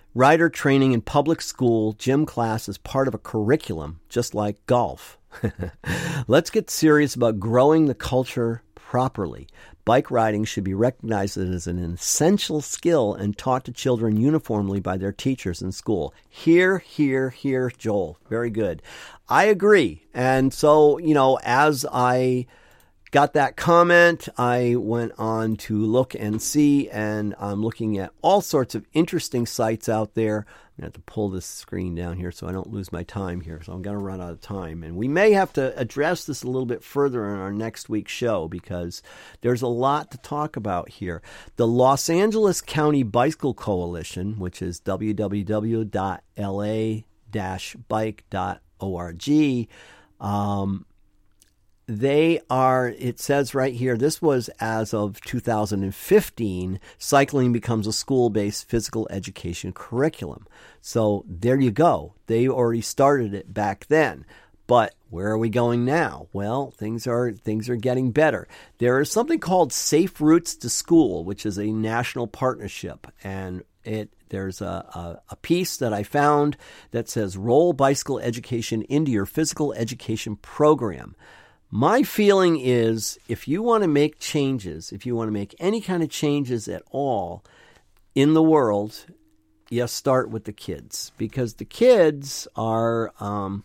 Speaker 1: Rider training in public school gym class is part of a curriculum, just like golf. Let's get serious about growing the culture properly. Bike riding should be recognized as an essential skill and taught to children uniformly by their teachers in school. Hear, hear, hear, Joel. Very good. I agree. And so, you know, as I got that comment, I went on to look and see, and I'm looking at all sorts of interesting sites out there. I'm going to have to pull this screen down here so I don't lose my time here, so I'm going to run out of time. And we may have to address this a little bit further in our next week's show because there's a lot to talk about here. The Los Angeles County Bicycle Coalition, which is w w w dot l a dash bike dot org, um, They are, it says right here, this was as of two thousand fifteen, cycling becomes a school-based physical education curriculum. So there you go. They already started it back then. But where are we going now? Well, things are things are getting better. There is something called Safe Routes to School, which is a national partnership. And it there's a, a, a piece that I found that says, roll bicycle education into your physical education program. My feeling is if you want to make changes, if you want to make any kind of changes at all in the world, you start with the kids, because the kids are, um,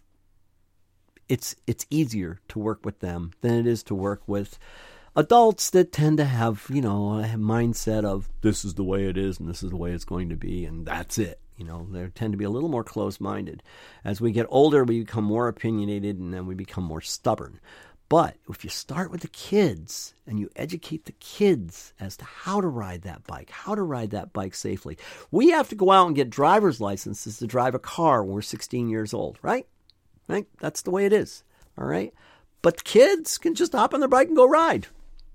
Speaker 1: it's it's easier to work with them than it is to work with adults that tend to have, you know, a mindset of this is the way it is and this is the way it's going to be and that's it. You know, they tend to be a little more close-minded. As we get older, we become more opinionated, and then we become more stubborn. But if you start with the kids and you educate the kids as to how to ride that bike, how to ride that bike safely. We have to go out and get driver's licenses to drive a car when we're sixteen years old, right? Right? That's the way it is, all right? But the kids can just hop on their bike and go ride.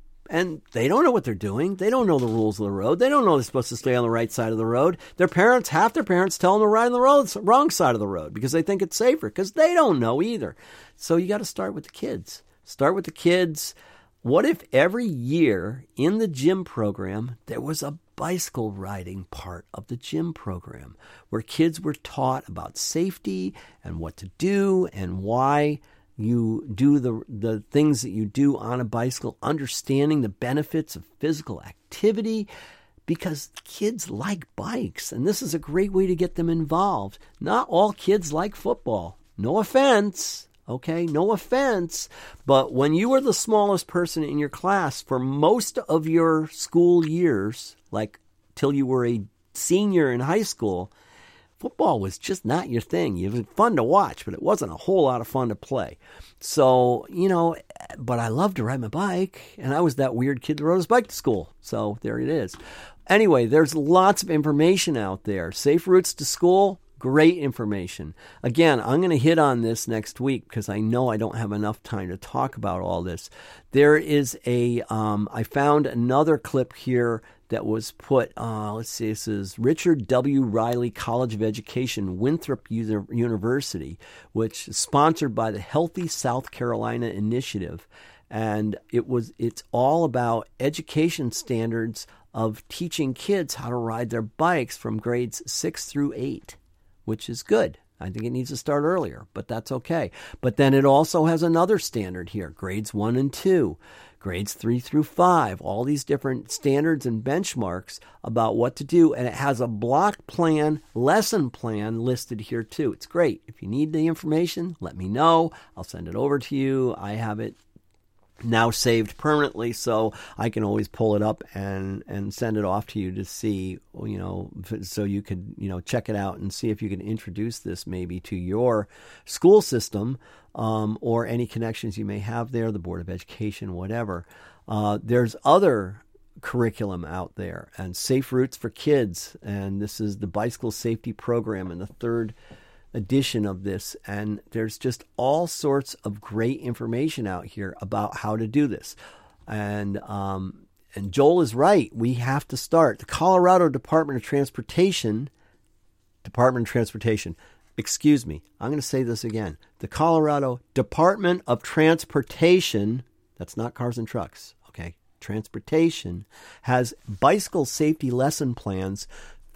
Speaker 1: And they don't know what they're doing. They don't know the rules of the road. They don't know they're supposed to stay on the right side of the road. Their parents, half their parents tell them to ride on the road, wrong side of the road because they think it's safer because they don't know either. So you got to start with the kids. Start with the kids. What if every year in the gym program, there was a bicycle riding part of the gym program where kids were taught about safety and what to do and why you do the the things that you do on a bicycle, understanding the benefits of physical activity, because kids like bikes, and this is a great way to get them involved. Not all kids like football. No offense, okay? No offense. But when you were the smallest person in your class for most of your school years, like till you were a senior in high school, football was just not your thing. It was fun to watch, but it wasn't a whole lot of fun to play. So, you know, but I loved to ride my bike, and I was that weird kid that rode his bike to school. So there it is. Anyway, there's lots of information out there. Safe Routes to School, great information. Again, I'm going to hit on this next week because I know I don't have enough time to talk about all this. There is a, um, I found another clip here that was put, uh, let's see, this is Richard W. Riley College of Education, Winthrop U- University, which is sponsored by the Healthy South Carolina Initiative. And it was it's all about education standards of teaching kids how to ride their bikes from grades six through eight, which is good. I think it needs to start earlier, but that's okay. But then it also has another standard here, grades one and two. Grades three through five, all these different standards and benchmarks about what to do. And it has a block plan, lesson plan listed here too. It's great. If you need the information, let me know. I'll send it over to you. I have it now saved permanently, so I can always pull it up and, and send it off to you to see, you know, so you could, you know, check it out and see if you can introduce this maybe to your school system, um, or any connections you may have there, the Board of Education, whatever. Uh, there's other curriculum out there, and Safe Routes for Kids, and this is the Bicycle Safety Program and the third edition of this, and there's just all sorts of great information out here about how to do this. And um, and Joel is right. We have to start. The Colorado Department of Transportation, Department of Transportation, excuse me, I'm going to say this again. The Colorado Department of Transportation, that's not cars and trucks, okay? Transportation has bicycle safety lesson plans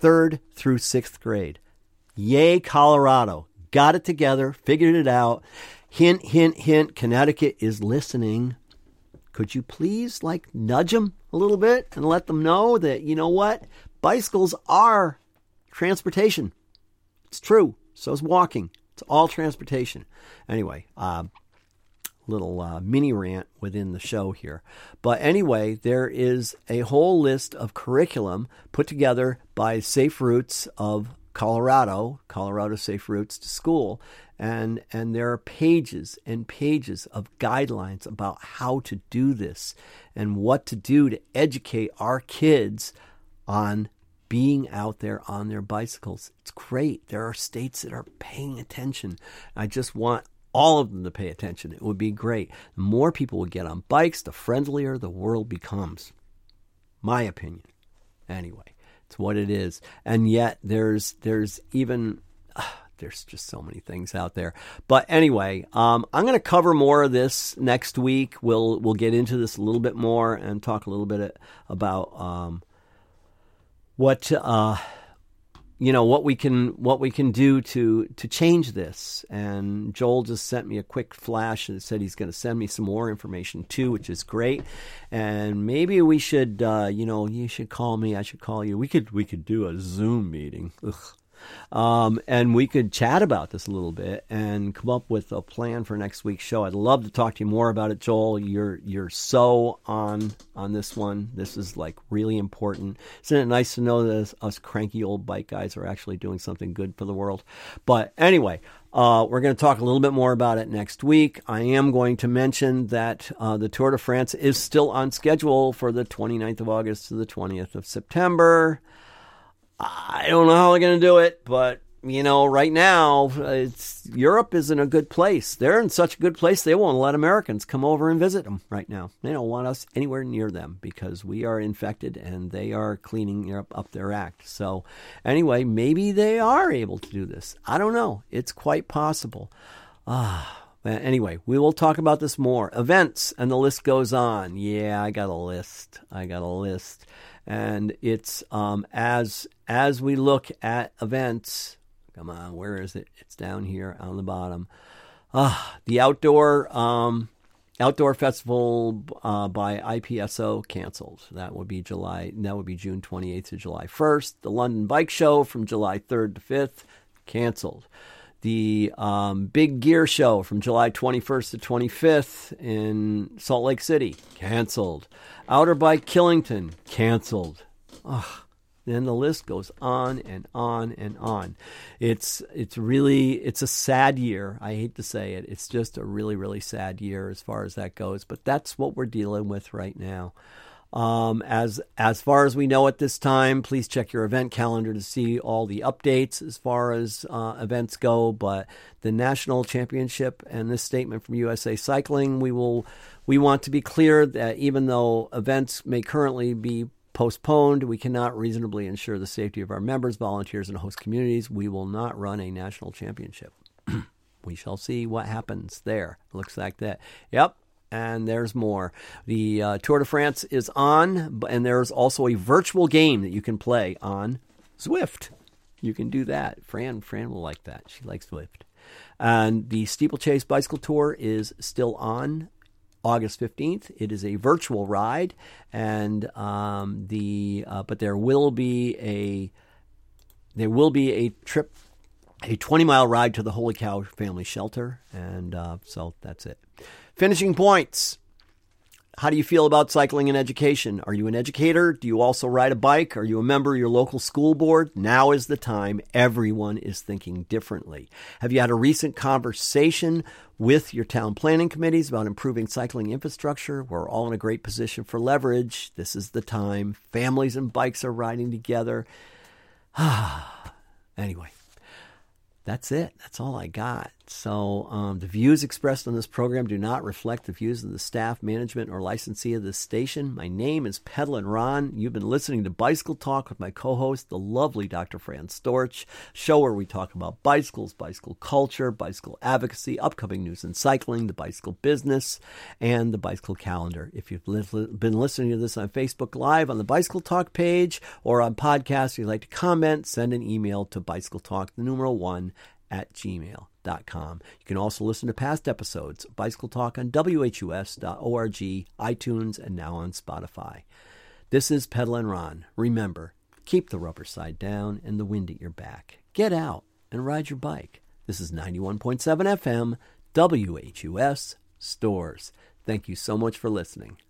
Speaker 1: third through sixth grade. Yay, Colorado. Got it together, figured it out. Hint, hint, hint, Connecticut is listening. Could you please, like, nudge them a little bit and let them know that, you know what? Bicycles are transportation. It's true. So is walking. It's all transportation. Anyway, uh, little uh, mini rant within the show here. But anyway, there is a whole list of curriculum put together by Safe Routes of Colorado, Colorado Safe Routes to School. And and there are pages and pages of guidelines about how to do this and what to do to educate our kids on being out there on their bicycles. It's great. There are states that are paying attention. I just want all of them to pay attention. It would be great. The more people will get on bikes, the friendlier the world becomes. My opinion. Anyway, it's what it is. And yet there's there's even... Uh, There's just so many things out there. But anyway, um, I'm going to cover more of this next week. We'll we'll get into this a little bit more and talk a little bit about um, what uh, you know what we can what we can do to to change this. And Joel just sent me a quick flash and said he's going to send me some more information too, which is great. And maybe we should uh, you know you should call me. I should call you. We could we could do a Zoom meeting. Ugh. Um, and we could chat about this a little bit and come up with a plan for next week's show. I'd love to talk to you more about it, Joel. You're you're so on on this one. This is like really important. Isn't it nice to know that us cranky old bike guys are actually doing something good for the world? But anyway, uh, we're going to talk a little bit more about it next week. I am going to mention that uh, the Tour de France is still on schedule for the twenty-ninth of August to the twentieth of September. I don't know how they're going to do it, but, you know, right now, it's Europe is in a good place. They're in such a good place, they won't let Americans come over and visit them right now. They don't want us anywhere near them because we are infected and they are cleaning up, up their act. So, anyway, maybe they are able to do this. I don't know. It's quite possible. Ah. Anyway, we will talk about this more. Events, and the list goes on. Yeah, I got a list. I got a list. And it's um, as as we look at events, come on, where is it? It's down here on the bottom. Ah, the outdoor um, outdoor festival uh, by I P S O canceled. That would be July. That would be June twenty-eighth to July first. The London Bike Show from July third to fifth canceled. The um, Big Gear Show from July twenty-first to twenty-fifth in Salt Lake City, canceled. Outer Bike Killington, canceled. Ugh. Then the list goes on and on and on. It's it's really, it's a sad year. I hate to say it. It's just a really, really sad year as far as that goes. But that's what we're dealing with right now. Um, as as far as we know at this time, please check your event calendar to see all the updates as far as uh, events go. But the national championship and this statement from U S A Cycling, we will we want to be clear that even though events may currently be postponed, we cannot reasonably ensure the safety of our members, volunteers, and host communities. We will not run a national championship. We shall see what happens there. Looks like that. Yep. And there's more. The uh, Tour de France is on, and there's also a virtual game that you can play on Zwift. You can do that. Fran, Fran will like that. She likes Zwift. And the Steeplechase Bicycle Tour is still on August fifteenth. It is a virtual ride, and um, the uh, but there will be a there will be a trip, a twenty mile ride to the Holy Cow Family Shelter, and uh, so that's it. Finishing points. How do you feel about cycling and education? Are you an educator? Do you also ride a bike? Are you a member of your local school board? Now is the time. Everyone is thinking differently. Have you had a recent conversation with your town planning committees about improving cycling infrastructure? We're all in a great position for leverage. This is the time. Families and bikes are riding together. Anyway, that's it. That's all I got. So um, the views expressed on this program do not reflect the views of the staff, management, or licensee of this station. My name is Peddlin' Ron. You've been listening to Bicycle Talk with my co-host, the lovely Doctor Fran Storch, show where we talk about bicycles, bicycle culture, bicycle advocacy, upcoming news in cycling, the bicycle business, and the bicycle calendar. If you've li- been listening to this on Facebook Live, on the Bicycle Talk page, or on podcast, if you'd like to comment, send an email to bicycletalk, the numeral one, at gmail dot com. You can also listen to past episodes of Bicycle Talk on W H U S dot org, iTunes, and now on Spotify. This is Peddlin' Ron. Remember, keep the rubber side down and the wind at your back. Get out and ride your bike. This is ninety-one point seven F M, W H U S Stores. Thank you so much for listening.